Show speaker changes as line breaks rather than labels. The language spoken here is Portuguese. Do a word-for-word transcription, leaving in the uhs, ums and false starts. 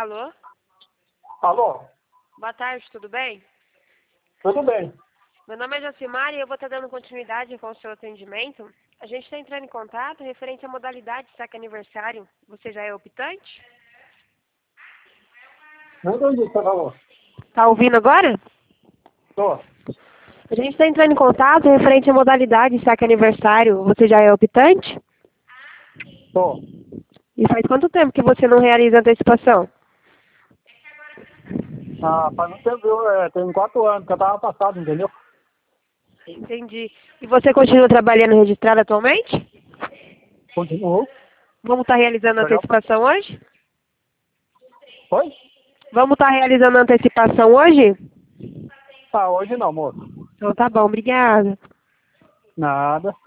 Alô?
Alô?
Boa tarde, tudo bem?
Tudo bem.
Meu nome é Jacimara e eu vou estar dando continuidade com o seu atendimento. A gente está entrando em contato referente à modalidade de saque aniversário. Você já é optante?
Não entendi o que você falou.
Tá ouvindo agora?
Tô.
A gente está entrando em contato referente à modalidade de saque aniversário. Você já é optante?
Tô.
E faz quanto tempo que você não realiza antecipação?
Ah, faz um tempo, viu? É, tem quatro anos que eu tava passado, entendeu?
Entendi. E você continua trabalhando registrado atualmente?
Continuou.
Vamos estar realizando
Legal.
antecipação hoje?
Oi?
Vamos estar realizando antecipação hoje?
Ah, hoje não, moço.
Então tá bom, obrigada.
Nada.